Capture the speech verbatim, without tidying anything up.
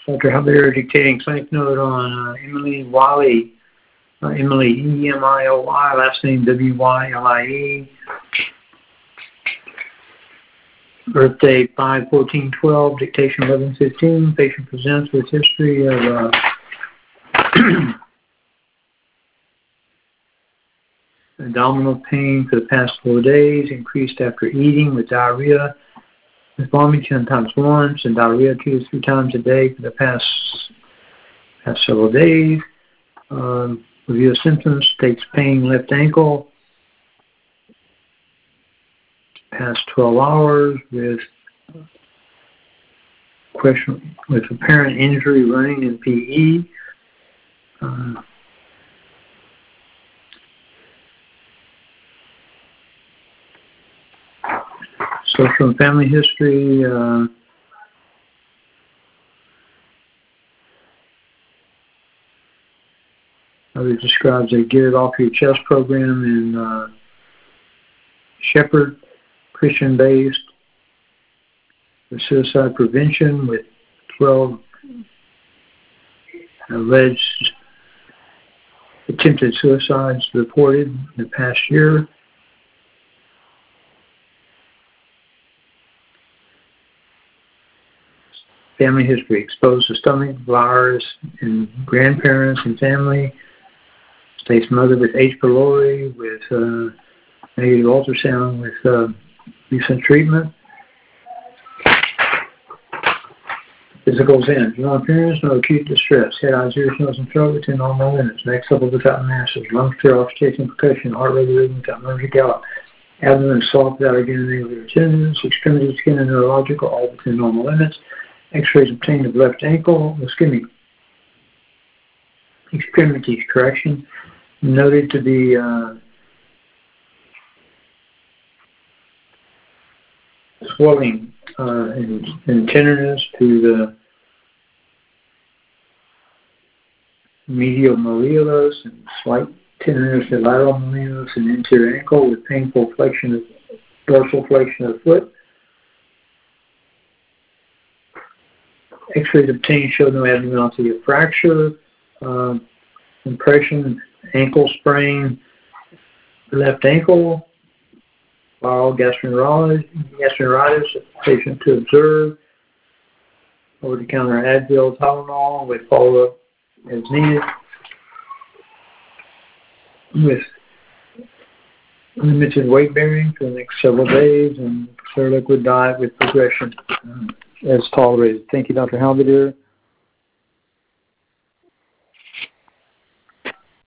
Doctor Javier dictating clinic note on uh, Emily Wiley. Uh, Emily, E M I O Y, last name W Y L I E. Birthday five fourteen twelve, dictation eleven fifteen. Patient presents with history of uh, abdominal pain for the past four days, increased after eating with diarrhea, with vomiting sometimes once, and diarrhea two to three times a day for the past, past several days. Um, review of symptoms, states pain left ankle, past twelve hours with question with apparent injury running in P E. Uh, social and family history. Uh, it describes a Get It Off Your Chest program in uh, Shepherd, Christian-based, with suicide prevention with twelve alleged attempted suicides reported in the past year. Family history, exposed to stomach virus in grandparents and family. State's mother with H. pylori, with uh, negative ultrasound with uh, recent treatment. Physicals in. No appearance, no acute distress. Head, eyes, ears, nose, and throat within normal limits. Neck supple without masses. Lungs clear, oxygen, percussion, heart rate rhythm without nerves or gallop. Abdomen soft without organ tendons. Extremity, skin, and neurological, all within normal limits. X-rays obtained of left ankle. Excuse me. Extremities, correction. Noted to be uh, swelling uh, and, and tenderness to the medial malleolus and slight tenderness to lateral malleolus and anterior ankle with painful flexion of dorsal flexion of the foot. X-rays obtained showed no abnormality of fracture, uh, impression, ankle sprain, left ankle, viral gastroenteritis, gastroenteritis, patient to observe, over-the-counter Advil, Tylenol, with follow-up as needed, with limited weight bearing for the next several days, and clear liquid diet with progression uh, as tolerated. Thank you, Doctor Halberdier.